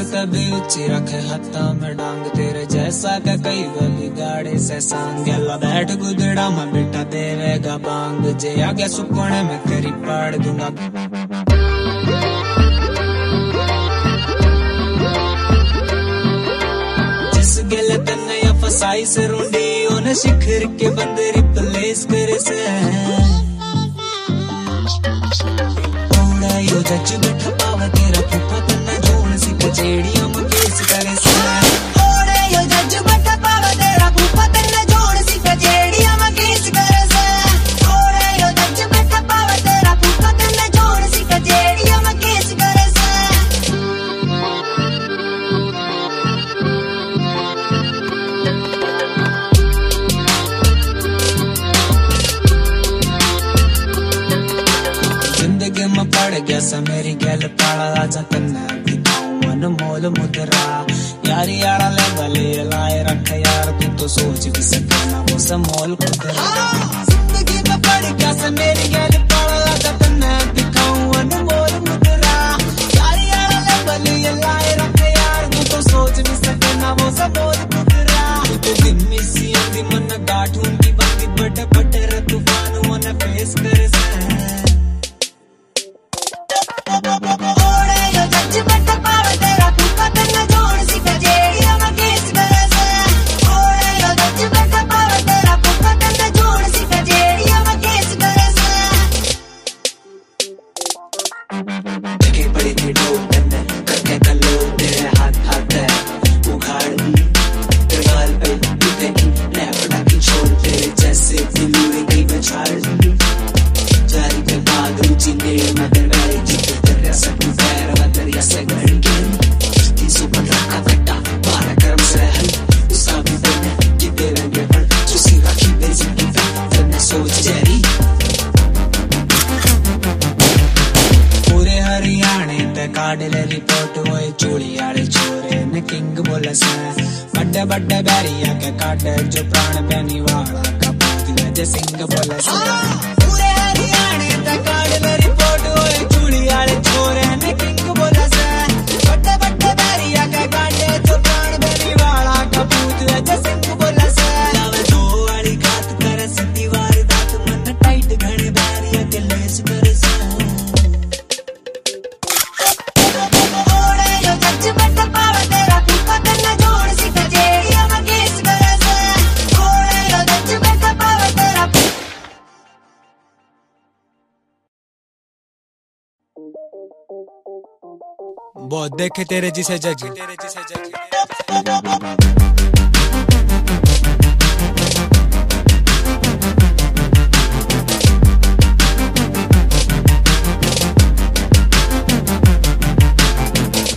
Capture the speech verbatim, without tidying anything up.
कभी ऊंची रखे हत्ता में डांग तेरे जैसा का कई गली गाड़े से सांग गला बैठ गुदड़ा में बेटा देवेगा बांग जे आगे सुपने में तेरी पाड़ दूंगा। जिस गले तन्ने या फसाई से रूंडी उन्हें शिखर के बंदे रिप्लेस करे से थोड़ा यो जज बैठा पावा तेरा फूफा तन्ने जोड़ सी कचेड़ियों में केस करे से थोड़ा यो जज बैठा पावा तेरा फूफा तन्ने जोड़ सी कचेड़ियों में केस करे से थोड़ा यो जज बैठा पावा तेरा फूफा तन्ने जोड़ सी कचेड़ियों में केस करे से। जिंदगी में पड़ गया सा मेरी गल पाला राजा तन्ने दिखाऊं अनमोल मुद्रा यारी यारा ले गले लाए रख यार तू तो सोच भी सके ना वो समोल खुदरा। जिंदगी में पड़ गया सा मेरी गल पाला राजा तन्ने दिखाऊं अनमोल मुद्रा यारी यारा ले गले लाए रख यार तू तो सोच भी सके ना वो समोल खुदरा। तू तो दिम्मी सी अंधी मन गाठूं की बंदी बड़े बड़े रे तूफान मन फेस करे से बड़ी थी डोर तन्ने करके कलो तेरे हाथ हाथ है उखाड़ दी गाल पे पीते की लैपटा की छोड़ तेरे जैसे दिलूरी गई मैं छाड़ दी जारी के बाद रुचि ने मदर वाली जीते तेरे सब पैर वदरिया से घर के तीन सौ पंद्रह का कट्टा बारह कर्म से हल उसा भी तन्ने कि तेरे रंगे पर चुसी रखी मेरी जिंदगी तन्ने सोच जैरी हरियाणे ते काडले रिपोर्ट होए चूड़ी आले छोरे ने किंग बोले से बड़े बड़े बैरिया के काटे जो प्राण पैनी वाला का पूत जे सिंह बोले से पूरे हरियाणे ते काडले रिपोर्ट होए चूड़ी आले छोरे ने किंग बोले से बड़े बड़े बैरिया के काटे जो प्राण पैनी वाला का पूत जे सिंह बोले से लावे दो वाली घात करे सिद्धि वारदात मन टाइट घणे बैरिया के लेस करे से बहुत देखे तेरे जिसे जज तेरे जिसे जज